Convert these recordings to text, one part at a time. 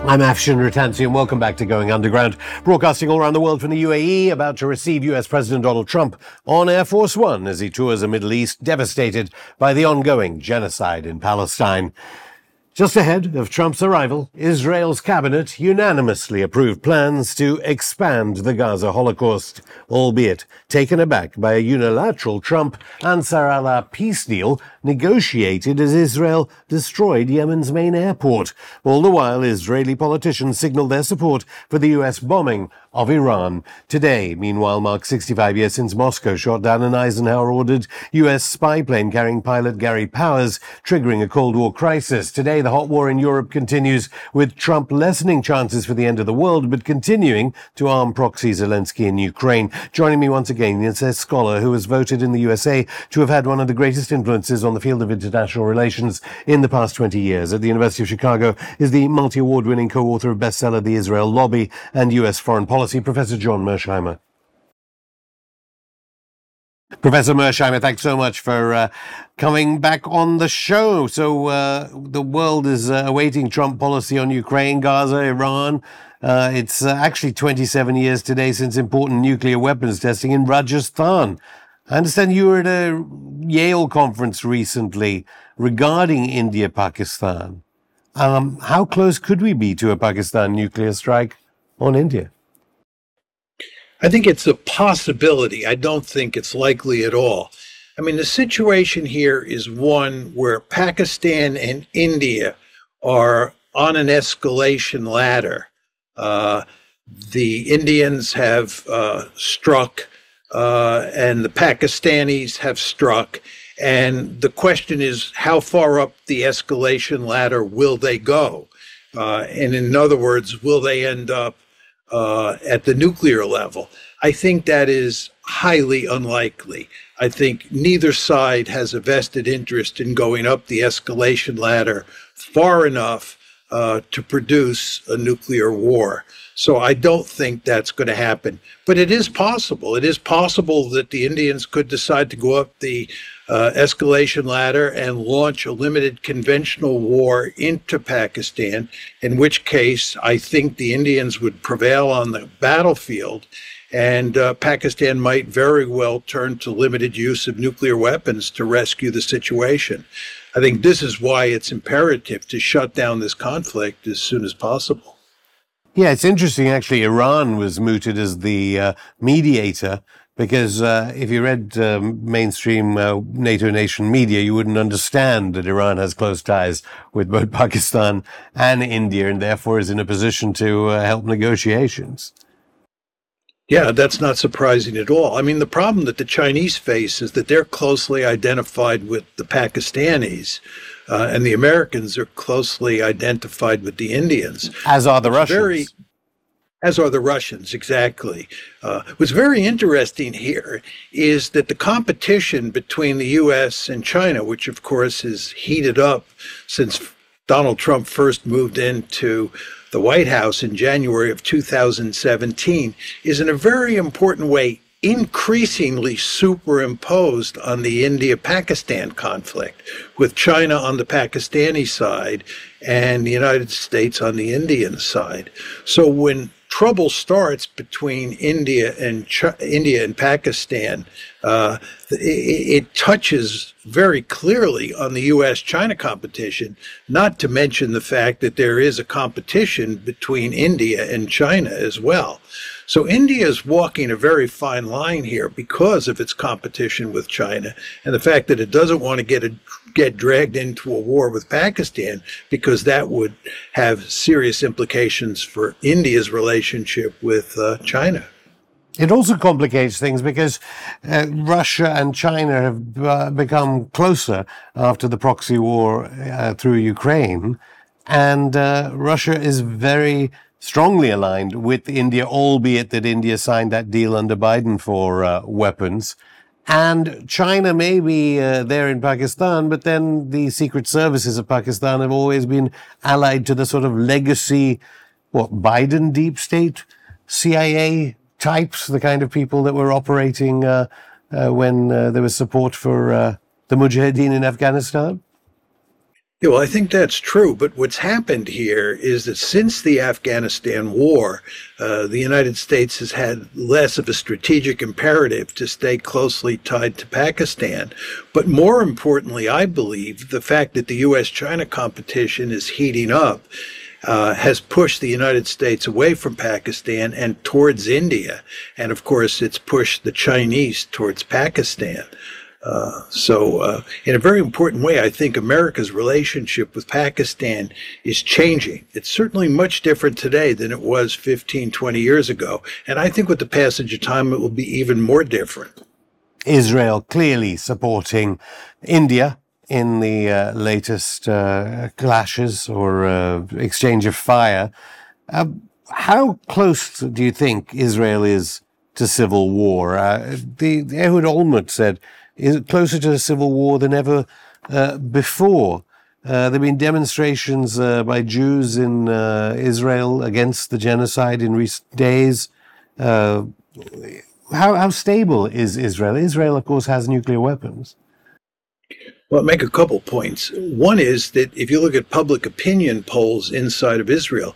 I'm Afshin Rattansi, and welcome back to Going Underground, broadcasting all around the world from the UAE, about to receive US President Donald Trump on Air Force One as he tours the Middle East, devastated by the ongoing genocide in Palestine. Just ahead of Trump's arrival, Israel's cabinet unanimously approved plans to expand the Gaza Holocaust, albeit taken aback by a unilateral Trump-Ansar Allah peace deal negotiated as Israel destroyed Yemen's main airport. All the while, Israeli politicians signaled their support for the US bombing of Iran. Today, meanwhile, marks 65 years since Moscow shot down an Eisenhower-ordered US spy plane carrying pilot Gary Powers, triggering a Cold War crisis. Today, the hot war in Europe continues, with Trump lessening chances for the end of the world, but continuing to arm proxy Zelensky in Ukraine. Joining me once again is a scholar who was voted in the USA to have had one of the greatest influences on the field of international relations in the past 20 years. At the University of Chicago is the multi-award-winning co-author of bestseller The Israel Lobby and US Foreign Policy, Professor John Mearsheimer. Professor Mearsheimer, thanks so much for coming back on the show. So the world is awaiting Trump policy on Ukraine, Gaza, Iran. It's actually 27 years today since important nuclear weapons testing in Rajasthan. I understand you were at a Yale conference recently regarding India-Pakistan. How close could we be to a Pakistan nuclear strike on India? I think it's a possibility. I don't think it's likely at all. I mean, the situation here is one where Pakistan and India are on an escalation ladder. The Indians have struck, and the Pakistanis have struck. And the question is, how far up the escalation ladder will they go? And in other words, will they end up at the nuclear level? I think that is highly unlikely. I think neither side has a vested interest in going up the escalation ladder far enough to produce a nuclear war. So I don't think that's going to happen. But it is possible. It is possible that the Indians could decide to go up the escalation ladder and launch a limited conventional war into Pakistan, in which case I think the Indians would prevail on the battlefield, and Pakistan might very well turn to limited use of nuclear weapons to rescue the situation. I think this is why it's imperative to shut down this conflict as soon as possible. Yeah, it's interesting, actually. Iran was mooted as the mediator, because if you read mainstream NATO nation media, you wouldn't understand that Iran has close ties with both Pakistan and India, and therefore is in a position to help negotiations. Yeah, that's not surprising at all. I mean, the problem that the Chinese face is that they're closely identified with the Pakistanis, and the Americans are closely identified with the Indians. As are the Russians. As are the Russians, exactly. What's very interesting here is that the competition between the U.S. and China, which of course has heated up since Donald Trump first moved into the White House in January of 2017, is in a very important way increasingly superimposed on the India-Pakistan conflict, with China on the Pakistani side and the United States on the Indian side. So when trouble starts between India and Pakistan, it touches very clearly on the U.S.-China competition, not to mention the fact that there is a competition between India and China as well. So India is walking a very fine line here because of its competition with China and the fact that it doesn't want to get dragged into a war with Pakistan, because that would have serious implications for India's relationship with China. It also complicates things because Russia and China have become closer after the proxy war through Ukraine, and Russia is very strongly aligned with India, albeit that India signed that deal under Biden for weapons. And China may be there in Pakistan, but then the secret services of Pakistan have always been allied to the sort of legacy, Biden deep state, CIA types, the kind of people that were operating when there was support for the Mujahideen in Afghanistan? Yeah, well, I think that's true. But what's happened here is that since the Afghanistan war, the United States has had less of a strategic imperative to stay closely tied to Pakistan. But more importantly, I believe the fact that the U.S.-China competition is heating up has pushed the United States away from Pakistan and towards India. And of course, it's pushed the Chinese towards Pakistan. So in a very important way, I think America's relationship with Pakistan is changing. It's certainly much different today than it was 15, 20 years ago. And I think with the passage of time, it will be even more different. Israel clearly supporting India in the latest clashes or exchange of fire. How close do you think Israel is to civil war? The Ehud Olmert said, is it closer to a civil war than ever before? There have been demonstrations by Jews in Israel against the genocide in recent days. How stable is Israel? Israel, of course, has nuclear weapons. Well, I'll make a couple points. One is that if you look at public opinion polls inside of Israel,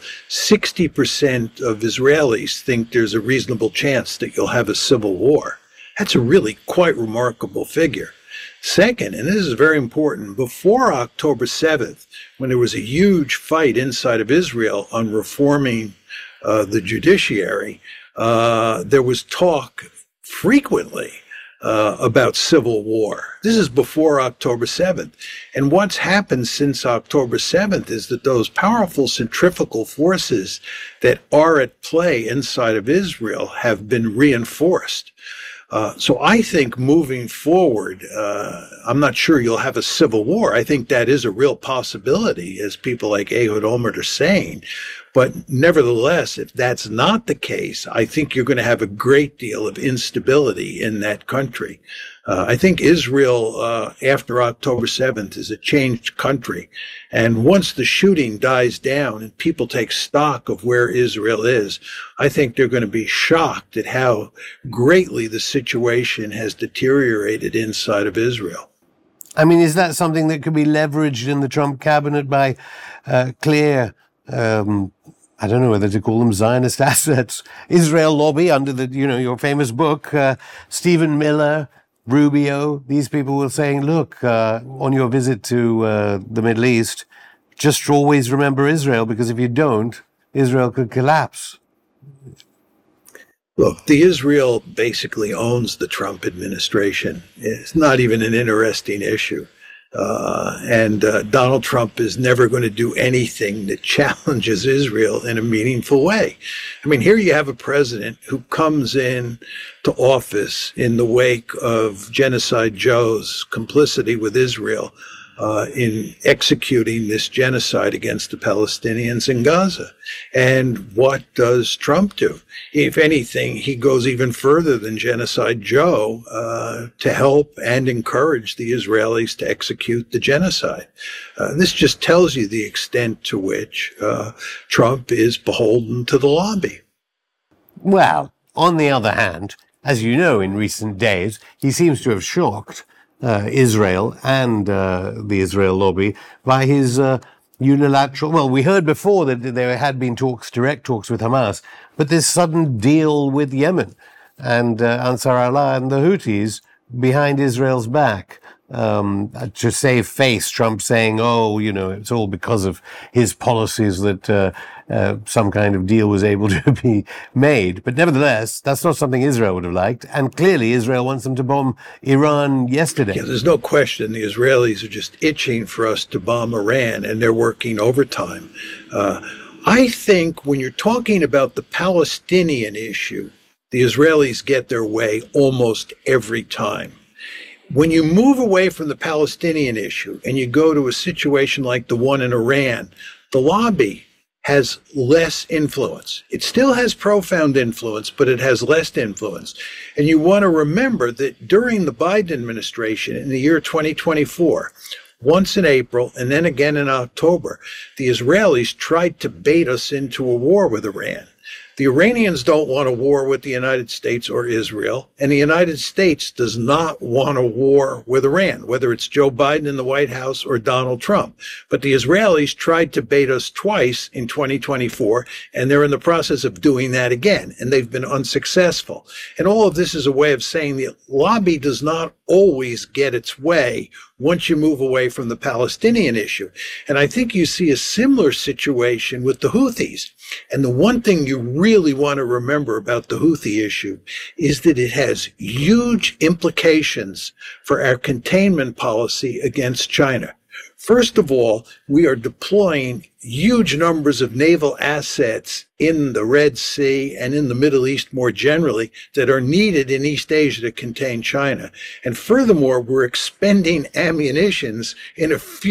60% of Israelis think there's a reasonable chance that you'll have a civil war. That's a really quite remarkable figure. Second, and this is very important, before October 7th, when there was a huge fight inside of Israel on reforming the judiciary, there was talk frequently about civil war. This is before October 7th. And what's happened since October 7th is that those powerful centrifugal forces that are at play inside of Israel have been reinforced. So I think moving forward, I'm not sure you'll have a civil war. I think that is a real possibility, as people like Ehud Olmert are saying. But nevertheless, if that's not the case, I think you're going to have a great deal of instability in that country. I think Israel, after October 7th, is a changed country. And once the shooting dies down and people take stock of where Israel is, I think they're going to be shocked at how greatly the situation has deteriorated inside of Israel. I mean, is that something that could be leveraged in the Trump cabinet by clear, I don't know whether to call them Zionist assets, Israel lobby under the, your famous book, Stephen Miller, Rubio, these people were saying, look, on your visit to the Middle East, just always remember Israel, because if you don't, Israel could collapse. Look, the Israel basically owns the Trump administration. It's not even an interesting issue. And Donald Trump is never going to do anything that challenges Israel in a meaningful way. I mean, here you have a president who comes in to office in the wake of Genocide Joe's complicity with Israel in executing this genocide against the Palestinians in Gaza. And what does Trump do? If anything, he goes even further than Genocide Joe to help and encourage the Israelis to execute the genocide. This just tells you the extent to which Trump is beholden to the lobby. Well, on the other hand, as you know, in recent days, he seems to have shocked Israel and the Israel lobby by his unilateral. Well, we heard before that there had been direct talks with Hamas, but this sudden deal with Yemen and Ansar Allah and the Houthis behind Israel's back. To save face, Trump saying, it's all because of his policies that some kind of deal was able to be made. But nevertheless, that's not something Israel would have liked. And clearly, Israel wants them to bomb Iran yesterday. Yeah, there's no question the Israelis are just itching for us to bomb Iran, and they're working overtime. I think when you're talking about the Palestinian issue, the Israelis get their way almost every time. When you move away from the Palestinian issue and you go to a situation like the one in Iran, the lobby has less influence. It still has profound influence, but it has less influence. And you want to remember that during the Biden administration in the year 2024, once in April and then again in October, the Israelis tried to bait us into a war with Iran. The Iranians don't want a war with the United States or Israel, and the United States does not want a war with Iran, whether it's Joe Biden in the White House or Donald Trump. But the Israelis tried to bait us twice in 2024, and they're in the process of doing that again, and they've been unsuccessful. And all of this is a way of saying the lobby does not always get its way once you move away from the Palestinian issue. And I think you see a similar situation with the Houthis. And the one thing you really want to remember about the Houthi issue is that it has huge implications for our containment policy against China. First of all, we are deploying huge numbers of naval assets in the Red Sea and in the Middle East more generally that are needed in East Asia to contain China. And furthermore, we're expending ammunition at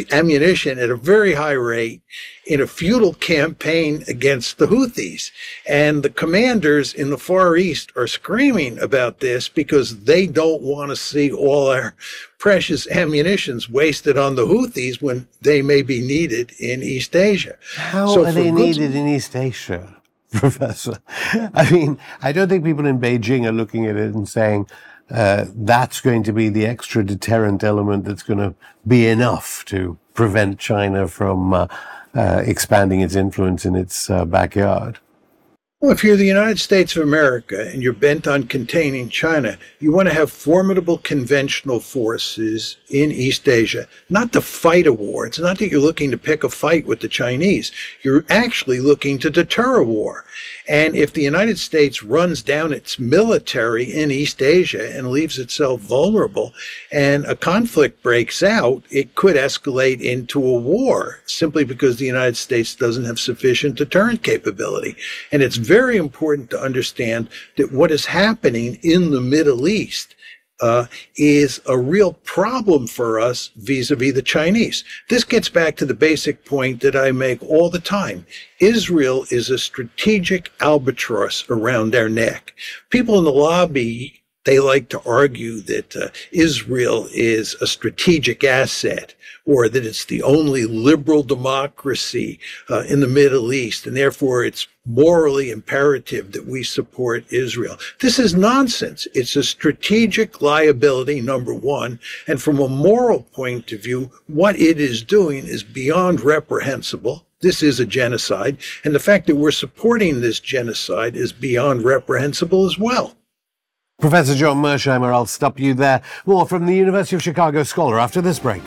a very high rate in a futile campaign against the Houthis. And the commanders in the Far East are screaming about this because they don't want to see all our precious ammunitions wasted on the Houthis when they may be needed in East Asia. How are they needed in East Asia, Professor? I mean, I don't think people in Beijing are looking at it and saying that's going to be the extra deterrent element that's going to be enough to prevent China from expanding its influence in its backyard. Well, if you're the United States of America and you're bent on containing China, you want to have formidable conventional forces in East Asia, not to fight a war. It's not that you're looking to pick a fight with the Chinese. You're actually looking to deter a war. And if the United States runs down its military in East Asia and leaves itself vulnerable and a conflict breaks out, it could escalate into a war simply because the United States doesn't have sufficient deterrent capability. And it's very important to understand that what is happening in the Middle East is a real problem for us vis-a-vis the Chinese. This gets back to the basic point that I make all the time. Israel is a strategic albatross around our neck. People in the lobby, they like to argue that Israel is a strategic asset, or that it's the only liberal democracy in the Middle East, and therefore it's morally imperative that we support Israel. This is nonsense. It's a strategic liability, number one, and from a moral point of view, what it is doing is beyond reprehensible. This is a genocide, and the fact that we're supporting this genocide is beyond reprehensible as well. Professor John Mearsheimer, I'll stop you there. More from the University of Chicago scholar after this break.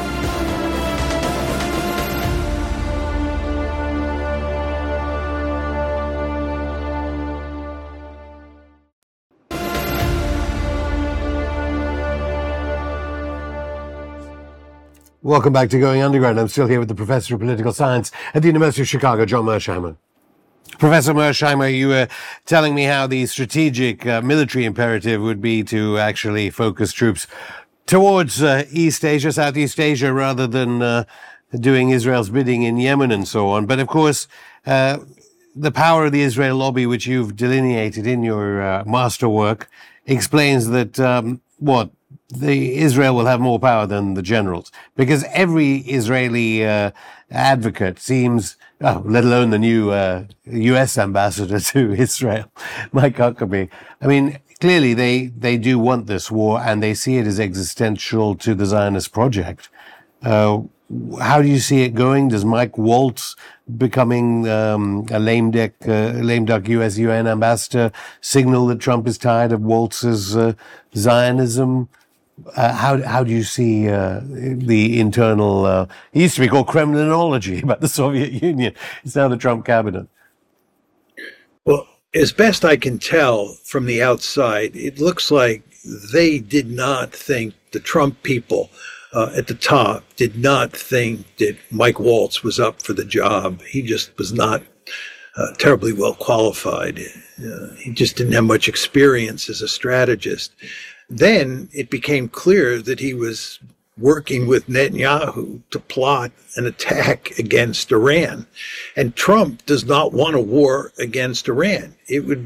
Welcome back to Going Underground. I'm still here with the Professor of Political Science at the University of Chicago, John Mearsheimer. Professor Mearsheimer, you were telling me how the strategic military imperative would be to actually focus troops towards East Asia, Southeast Asia, rather than doing Israel's bidding in Yemen and so on. But of course, the power of the Israel lobby, which you've delineated in your masterwork, explains that Israel will have more power than the generals, because every Israeli advocate seems, let alone the new U.S. ambassador to Israel, Mike Huckabee. I mean, clearly they do want this war, and they see it as existential to the Zionist project. How do you see it going? Does Mike Waltz becoming a lame duck U.S. UN ambassador signal that Trump is tired of Waltz's Zionism? How do you see the internal, it used to be called Kremlinology about the Soviet Union. It's now the Trump cabinet. Well, as best I can tell from the outside, it looks like they did not think, the Trump people at the top did not think that Mike Waltz was up for the job. He just was not terribly well qualified. He just didn't have much experience as a strategist. Then it became clear that he was working with Netanyahu to plot an attack against Iran. And Trump does not want a war against Iran. It would be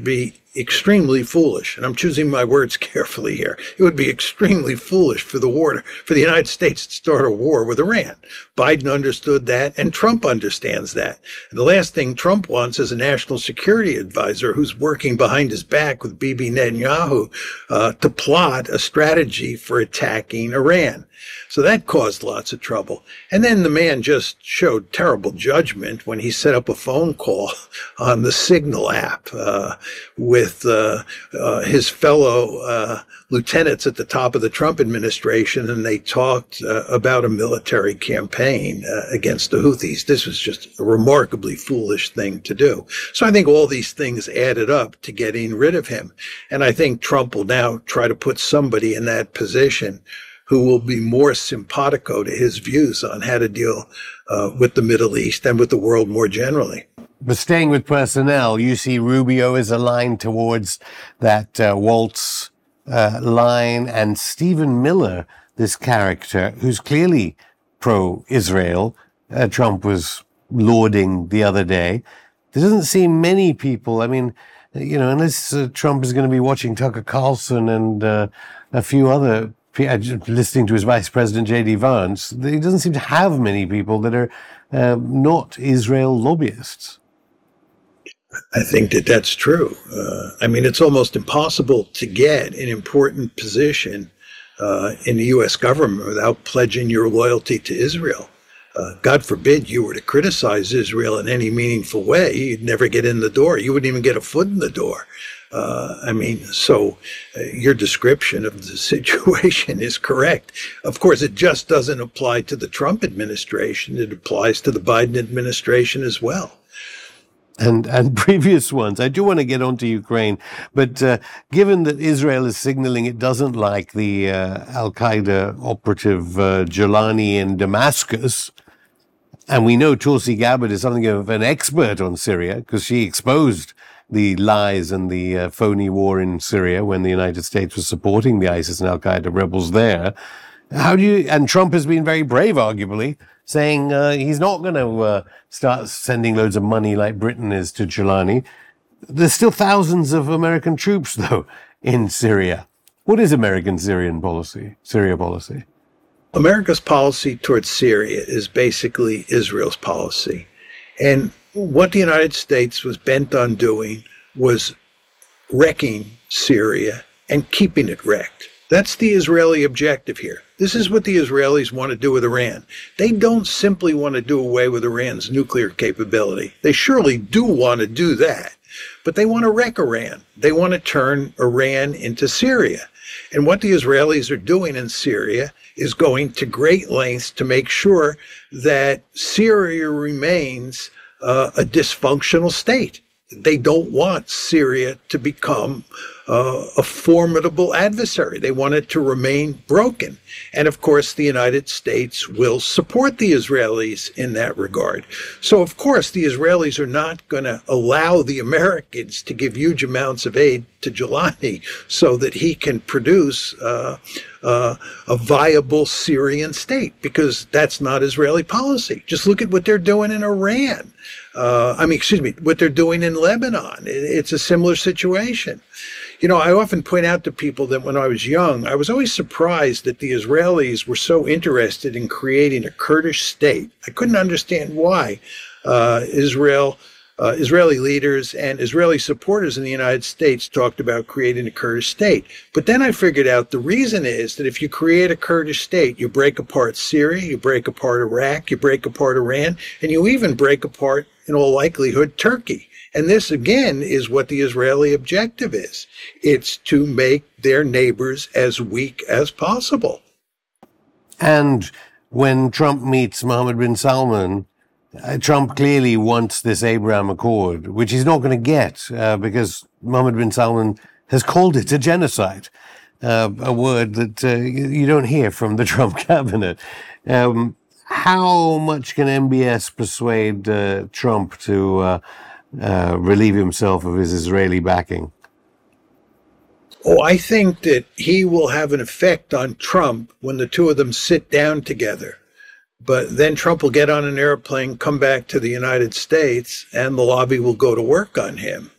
extremely foolish, and I'm choosing my words carefully here. It would be extremely foolish for the United States to start a war with Iran. Biden understood that, and Trump understands that. And the last thing Trump wants is a national security advisor who's working behind his back with Bibi Netanyahu to plot a strategy for attacking Iran. So that caused lots of trouble. And then the man just showed terrible judgment when he set up a phone call on the Signal app with his fellow lieutenants at the top of the Trump administration, and they talked about a military campaign against the Houthis. This was just a remarkably foolish thing to do. So I think all these things added up to getting rid of him. And I think Trump will now try to put somebody in that position who will be more simpatico to his views on how to deal with the Middle East and with the world more generally. But staying with personnel, you see Rubio is aligned towards that Waltz line, and Stephen Miller, this character who's clearly pro-Israel, Trump was lauding the other day. There doesn't seem many people, I mean, you know, unless Trump is going to be watching Tucker Carlson and a few other listening to his vice president, J.D. Vance, he doesn't seem to have many people that are not Israel lobbyists. I think that that's true. I mean, it's almost impossible to get an important position in the U.S. government without pledging your loyalty to Israel. God forbid you were to criticize Israel in any meaningful way, you'd never get in the door. You wouldn't even get a foot in the door. So your description of the situation is correct. Of course, it just doesn't apply to the Trump administration. It applies to the Biden administration as well. And previous ones. I do want to get on to Ukraine, but given that Israel is signaling it doesn't like the Al-Qaeda operative Jolani in Damascus, and we know Tulsi Gabbard is something of an expert on Syria because she exposed the lies and the phony war in Syria when the United States was supporting the ISIS and Al-Qaeda rebels there. And Trump has been very brave, arguably, saying he's not going to start sending loads of money like Britain is to Jolani. There's still thousands of American troops, though, in Syria. What is American Syria policy? America's policy towards Syria is basically Israel's policy. And what the United States was bent on doing was wrecking Syria and keeping it wrecked. That's the Israeli objective here. This is what the Israelis want to do with Iran. They don't simply want to do away with Iran's nuclear capability. They surely do want to do that, but they want to wreck Iran. They want to turn Iran into Syria. And what the Israelis are doing in Syria is going to great lengths to make sure that Syria remains a dysfunctional state. They don't want Syria to become a formidable adversary. They want it to remain broken. And of course, the United States will support the Israelis in that regard. So of course, the Israelis are not going to allow the Americans to give huge amounts of aid to Jolani so that he can produce a viable Syrian state, because that's not Israeli policy. Just look at what they're doing in Iran. What they're doing in Lebanon. It's a similar situation. You know, I often point out to people that when I was young, I was always surprised that the Israelis were so interested in creating a Kurdish state. I couldn't understand why Israeli leaders and Israeli supporters in the United States talked about creating a Kurdish state. But then I figured out the reason is that if you create a Kurdish state, you break apart Syria, you break apart Iraq, you break apart Iran, and you even break apart, in all likelihood, Turkey. And this, again, is what the Israeli objective is. It's to make their neighbors as weak as possible. And when Trump meets Mohammed bin Salman, Trump clearly wants this Abraham Accord, which he's not going to get because Mohammed bin Salman has called it a genocide, a word that you don't hear from the Trump cabinet. How much can MBS persuade Trump to relieve himself of his Israeli backing? Oh, I think that he will have an effect on Trump when the two of them sit down together. But then Trump will get on an airplane, come back to the United States, and the lobby will go to work on him.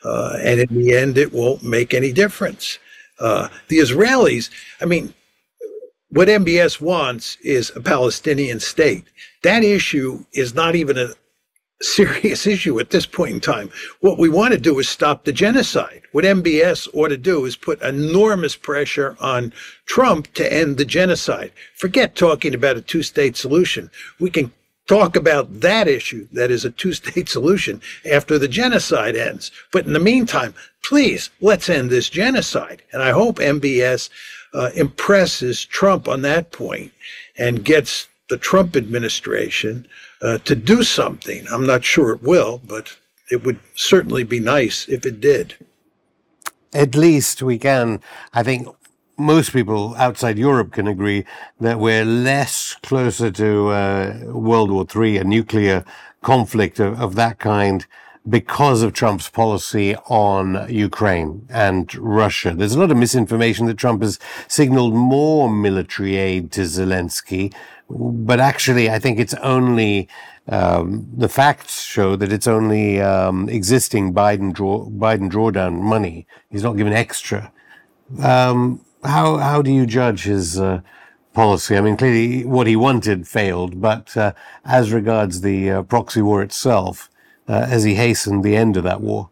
And in the end, it won't make any difference. The Israelis, I mean, what MBS wants is a Palestinian state. That issue is not even a serious issue at this point in time. What we want to do is stop the genocide. What MBS ought to do is put enormous pressure on Trump to end the genocide. Forget talking about a two-state solution. We can talk about that issue, that is a two-state solution, after the genocide ends. But in the meantime, please, let's end this genocide. And I hope MBS impresses Trump on that point and gets the Trump administration to do something. I'm not sure it will, but it would certainly be nice if it did. At least we can, I think most people outside Europe can agree that we're less closer to World War III, a nuclear conflict of that kind, because of Trump's policy on Ukraine and Russia. There's a lot of misinformation that Trump has signaled more military aid to Zelensky, but actually I think it's only the facts show that it's only existing Biden drawdown money. He's not given extra. How do you judge his policy? I mean, clearly what he wanted failed, but as regards the proxy war itself, has he hastened the end of that war?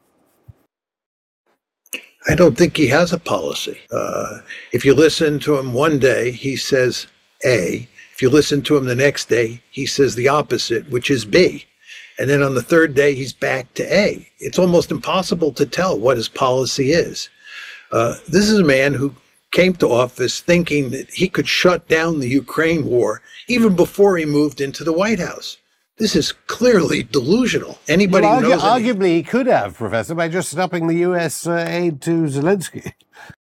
I don't think he has a policy. If you listen to him one day, he says A. If you listen to him the next day, he says the opposite, which is B. And then on the third day, he's back to A. It's almost impossible to tell what his policy is. This is a man who came to office thinking that he could shut down the Ukraine war even before he moved into the White House. This is clearly delusional. Anybody who knows arguably he could have, Professor, by just stopping the U.S. aid to Zelensky.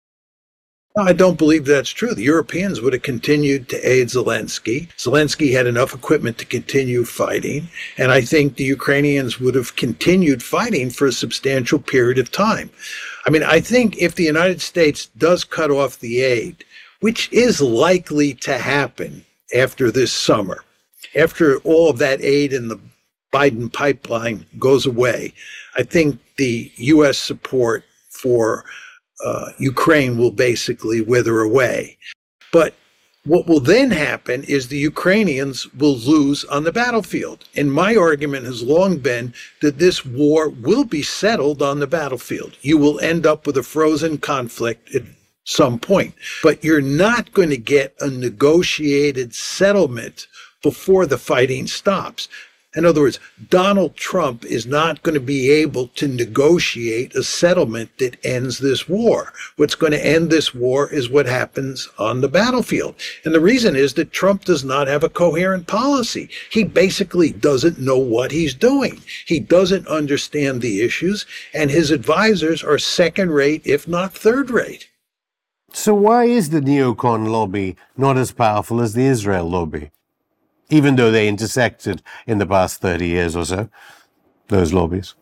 I don't believe that's true. The Europeans would have continued to aid Zelensky. Zelensky had enough equipment to continue fighting, and I think the Ukrainians would have continued fighting for a substantial period of time. I mean, I think if the United States does cut off the aid, which is likely to happen after this summer, after all of that aid in the Biden pipeline goes away, I think the U.S. support for Ukraine will basically wither away. But what will then happen is the Ukrainians will lose on the battlefield. And my argument has long been that this war will be settled on the battlefield. You will end up with a frozen conflict at some point, but you're not going to get a negotiated settlement before the fighting stops. In other words, Donald Trump is not going to be able to negotiate a settlement that ends this war. What's going to end this war is what happens on the battlefield. And the reason is that Trump does not have a coherent policy. He basically doesn't know what he's doing. He doesn't understand the issues, and his advisors are second-rate, if not third-rate. So why is the neocon lobby not as powerful as the Israel lobby? Even though they intersected in the past 30 years or so, those lobbies?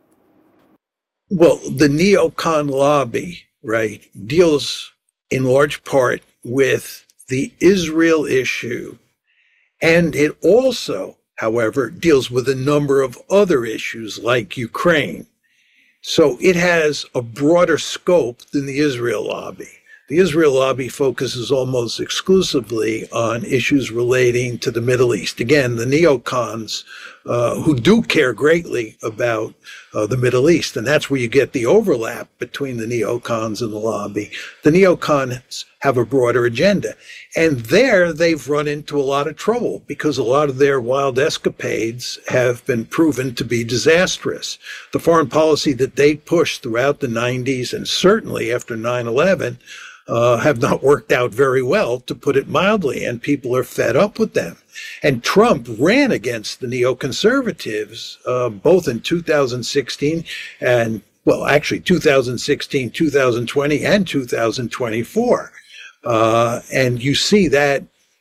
Well, the neocon lobby, right, deals in large part with the Israel issue. And it also, however, deals with a number of other issues like Ukraine. So it has a broader scope than the Israel lobby. The Israel lobby focuses almost exclusively on issues relating to the Middle East. Again, the neocons who do care greatly about the Middle East, and that's where you get the overlap between the neocons and the lobby. The neocons have a broader agenda, and there they've run into a lot of trouble because a lot of their wild escapades have been proven to be disastrous. The foreign policy that they pushed throughout the 90s and certainly after 9/11 have not worked out very well, to put it mildly, and people are fed up with them. And Trump ran against the neoconservatives both in 2016 and, well, actually 2016, 2020, and 2024. And you see that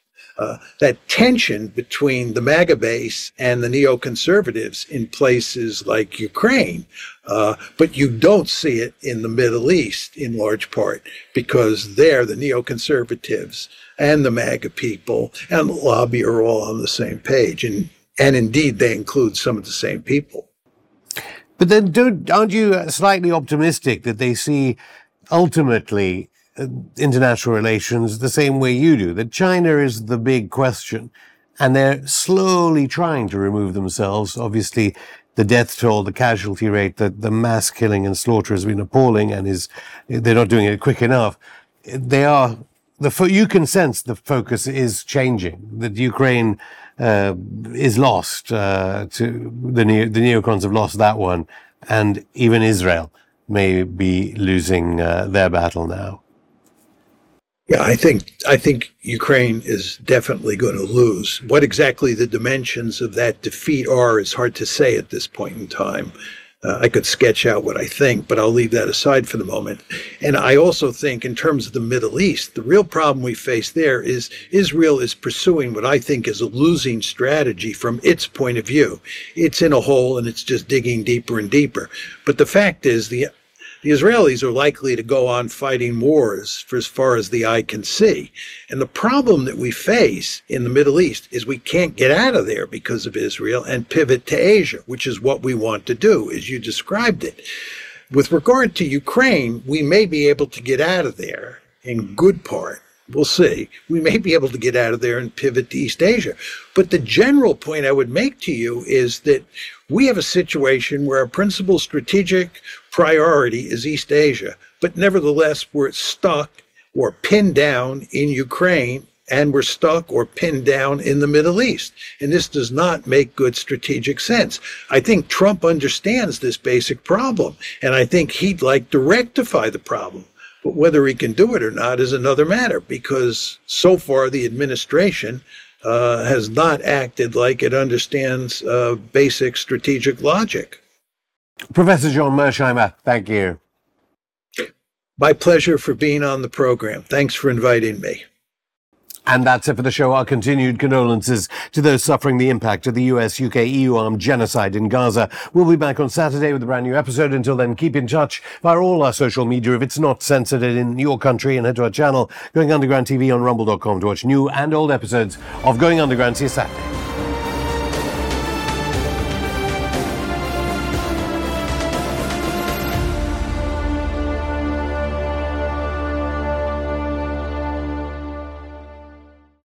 tension between the MAGA base and the neoconservatives in places like Ukraine. But you don't see it in the Middle East in large part because there the neoconservatives and the MAGA people and the lobby are all on the same page. And indeed, they include some of the same people. But then aren't you slightly optimistic that they see ultimately international relations the same way you do, that China is the big question and they're slowly trying to remove themselves? Obviously, the death toll, the casualty rate, the mass killing and slaughter has been appalling, and they're not doing it quick enough. You can sense the focus is changing, that Ukraine is lost to the neocons have lost that one, and even Israel may be losing their battle now. Yeah, I think Ukraine is definitely going to lose. What exactly the dimensions of that defeat are is hard to say at this point in time. I could sketch out what I think, but I'll leave that aside for the moment. And I also think in terms of the Middle East, the real problem we face there is Israel is pursuing what I think is a losing strategy from its point of view. It's in a hole and it's just digging deeper and deeper. But the fact is the Israelis are likely to go on fighting wars for as far as the eye can see. And the problem that we face in the Middle East is we can't get out of there because of Israel and pivot to Asia, which is what we want to do, as you described it. With regard to Ukraine, we may be able to get out of there in good part. We'll see. We may be able to get out of there and pivot to East Asia. But the general point I would make to you is that we have a situation where our principal strategic priority is East Asia, but nevertheless, we're stuck or pinned down in Ukraine, and we're stuck or pinned down in the Middle East. And this does not make good strategic sense. I think Trump understands this basic problem, and I think he'd like to rectify the problem. But whether he can do it or not is another matter, because so far the administration has not acted like it understands basic strategic logic. Professor John Mearsheimer, thank you. My pleasure for being on the program. Thanks for inviting me. And that's it for the show. Our continued condolences to those suffering the impact of the US, UK, EU armed genocide in Gaza. We'll be back on Saturday with a brand new episode. Until then, keep in touch via all our social media if it's not censored in your country, and head to our channel, Going Underground TV on rumble.com, to watch new and old episodes of Going Underground. See you Saturday.